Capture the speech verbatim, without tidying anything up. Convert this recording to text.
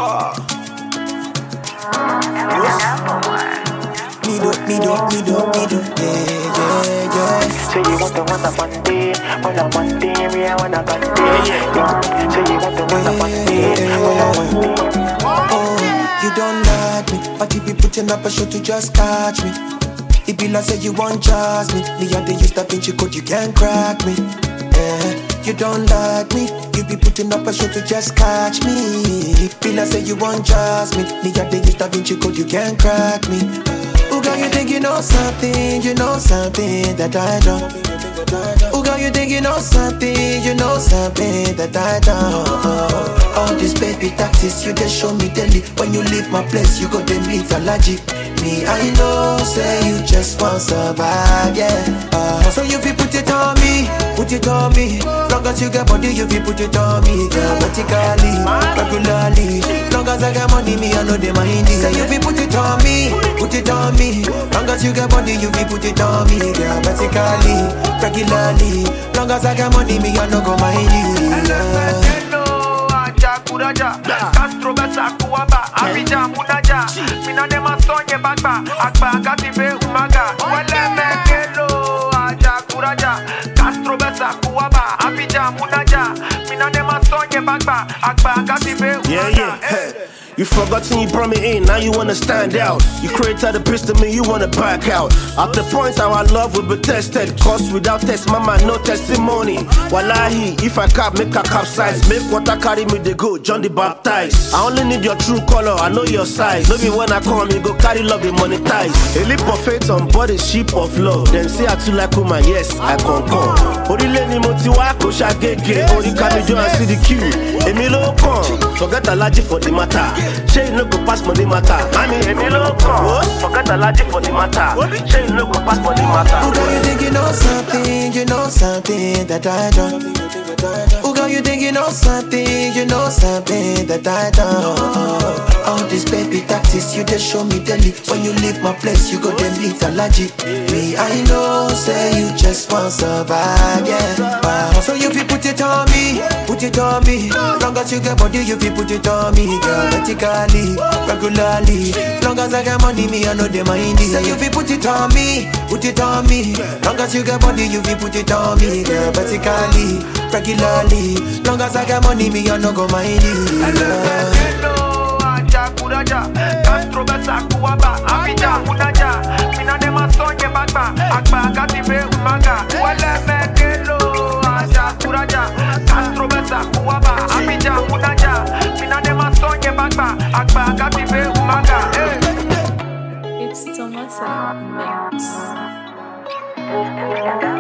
Ha. Me do, me do, me do, me do, yeah, yeah, yeah. Say you want to want a Monday, when a Monday, me I want a Monday. Say you want to want a Monday, when a Monday. Oh, you don't like me, but you be putting up a show to just catch me. It be like say you want trust me. Me and the use Da Vinci Code, you can't crack me. Yeah, you don't like me, you be putting up a show to just catch me. It be like say you want trust me. Me and the use Da Vinci Code, you can't crack me. Oh girl, you think you know something, you know something that I don't. Oh girl, you think you know something, you know something that I don't. All this baby tactics, you just show me daily. When you leave my place, you go to meet allergic. Me, I know, say you just want survive, yeah. uh, So you fi put it on me, put it on me. Long as you get body, you fi put it on me, girl. Vertically, regularly. Long as I get money, me I know they mind it. Say you fi put it on me, put it on me. Long as you get body, you fi put it on me, girl. Vertically, regularly. Long as I get money, me I know go mind it. Yeah. Kuraja, Castro Besa Kuaba, Abidjan Munaja, Mina de Masonye Bagba, Akba Katibe Umaga, Wale Mekelo, Aja Kuraja, Castro Besa Kuaba, Abidjan Munaja, Mina de Masonye Bagba, Akba Katibe Umaga. Yeah, yeah, hey. You forgotten you brought me in, now you wanna stand out. You created a pistol, me, you wanna back out. At the point our love will be tested, cause without test, mama, no testimony. Wallahi, if I cap, make a capsize. Make water carry me, they go, John the Baptist. I only need your true color, I know your size. Maybe when I come, you go carry love, be monetize. A leap of faith on body, sheep of love. Them say I too like woman, yes, I concur. Orile ni motiwa, ko shagege. Ori kamijo and see the queue. Emilo come, forget allergy for the matter. Say you no go pass money matter. I mean, Emilo come, forget allergy for the matter. Say you no go pass money matter. Oh girl, you think you know something, you know something that I don't. Oh girl, you think you know something, you know something that I don't. All this baby tactics, you just show me daily. When you leave my place, you go then meet allergic. Me, I know, say you just want survive, yeah. Wow. So you fi put it on me, put it on me. Long as you get body, you fi put it on me, girl. Vertically, regularly. Long as I get money, me I know they mind it. Say you fi put it on me, put it on me. Long as you get body, you fi put it on me, girl. Vertically, regularly. Long as I get money, me I know go mind it. Yeah. Kuraja, Castro Besa Kuaba, Abidjan Munaja, Mina de Masonye Bagba, Akba Katibe Umaga, Wale Mekelo, Aja Kuraja, Castro Besa Kuaba, Abidjan Munaja, Mina de Masonye Bagba, Akba Katibe Umaga. It's Tomasa Mix.